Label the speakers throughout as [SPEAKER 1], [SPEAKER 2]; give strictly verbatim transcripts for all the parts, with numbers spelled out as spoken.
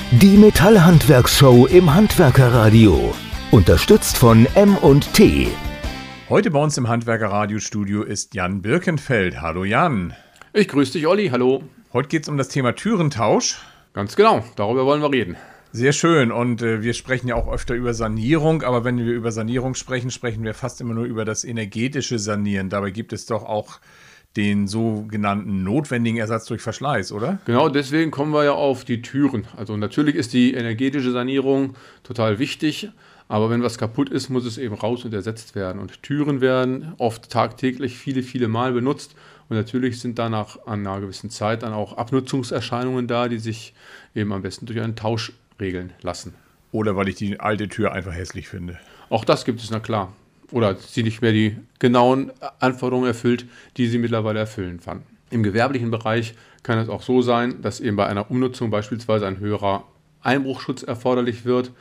[SPEAKER 1] Die Metallhandwerksshow im Handwerkerradio. Unterstützt von M und T.
[SPEAKER 2] Heute bei uns im Handwerkerradiostudio ist Jan Birkenfeld. Hallo Jan.
[SPEAKER 3] Ich grüße dich, Olli. Hallo.
[SPEAKER 2] Heute geht es um das Thema Türentausch.
[SPEAKER 3] Ganz genau, darüber wollen wir reden.
[SPEAKER 2] Sehr schön, und äh, wir sprechen ja auch öfter über Sanierung, aber wenn wir über Sanierung sprechen, sprechen wir fast immer nur über das energetische Sanieren. Dabei gibt es doch auch den sogenannten notwendigen Ersatz durch Verschleiß, oder?
[SPEAKER 3] Genau, deswegen kommen wir ja auf die Türen. Also natürlich ist die energetische Sanierung total wichtig, aber wenn was kaputt ist, muss es eben raus und ersetzt werden. Und Türen werden oft tagtäglich viele, viele Mal benutzt. Und natürlich sind danach an einer gewissen Zeit dann auch Abnutzungserscheinungen da, die sich eben am besten durch einen Tausch regeln lassen.
[SPEAKER 2] Oder weil ich die alte Tür einfach hässlich finde.
[SPEAKER 3] Auch das gibt es, na klar. Oder sie nicht mehr die genauen Anforderungen erfüllt, die sie mittlerweile erfüllen fanden. Im gewerblichen Bereich kann es auch so sein, dass eben bei einer Umnutzung beispielsweise ein höherer Einbruchschutz erforderlich wird.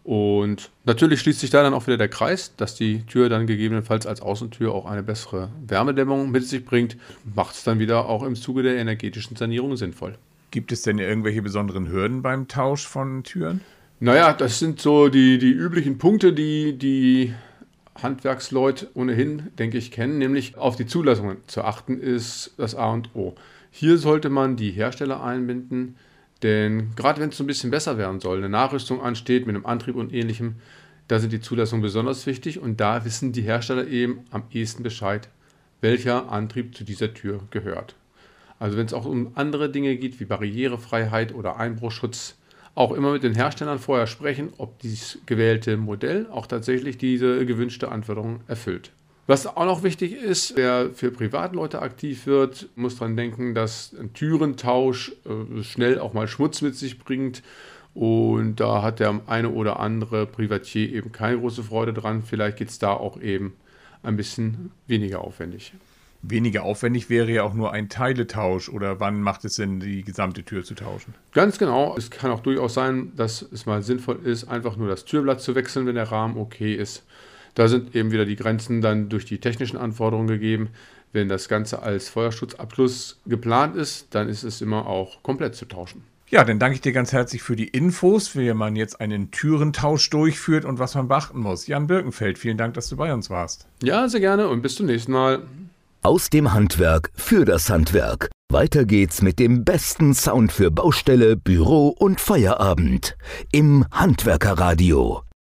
[SPEAKER 3] Und natürlich schließt sich da dann auch wieder der Kreis, dass die Tür dann gegebenenfalls als Außentür auch eine bessere Wärmedämmung mit sich bringt. Macht es dann wieder auch im Zuge der energetischen Sanierung sinnvoll.
[SPEAKER 2] Gibt es denn irgendwelche besonderen Hürden beim Tausch von Türen?
[SPEAKER 3] Naja, das sind so die, die üblichen Punkte, die die Handwerksleute ohnehin, denke ich, kennen, nämlich auf die Zulassungen zu achten, ist das A und O. Hier sollte man die Hersteller einbinden, denn gerade wenn es so ein bisschen besser werden soll, eine Nachrüstung ansteht mit einem Antrieb und Ähnlichem, da sind die Zulassungen besonders wichtig und da wissen die Hersteller eben am ehesten Bescheid, welcher Antrieb zu dieser Tür gehört. Also wenn es auch um andere Dinge geht, wie Barrierefreiheit oder Einbruchschutz, auch immer mit den Herstellern vorher sprechen, ob dieses gewählte Modell auch tatsächlich diese gewünschte Anforderung erfüllt. Was auch noch wichtig ist, wer für Privatleute aktiv wird, muss daran denken, dass ein Türentausch äh, schnell auch mal Schmutz mit sich bringt. Und da hat der eine oder andere Privatier eben keine große Freude dran. Vielleicht geht es da auch eben ein bisschen weniger aufwendig.
[SPEAKER 2] Weniger aufwendig wäre ja auch nur ein Teiletausch, oder wann macht es Sinn, die gesamte Tür zu tauschen?
[SPEAKER 3] Ganz genau. Es kann auch durchaus sein, dass es mal sinnvoll ist, einfach nur das Türblatt zu wechseln, wenn der Rahmen okay ist. Da sind eben wieder die Grenzen dann durch die technischen Anforderungen gegeben. Wenn das Ganze als Feuerschutzabschluss geplant ist, dann ist es immer auch komplett zu tauschen.
[SPEAKER 2] Ja, dann danke ich dir ganz herzlich für die Infos, wie man jetzt einen Türentausch durchführt und was man beachten muss. Jan Birkenfeld, vielen Dank, dass du bei uns warst.
[SPEAKER 3] Ja, sehr gerne und bis zum nächsten Mal.
[SPEAKER 1] Aus dem Handwerk für das Handwerk. Weiter geht's mit dem besten Sound für Baustelle, Büro und Feierabend. Im Handwerkerradio.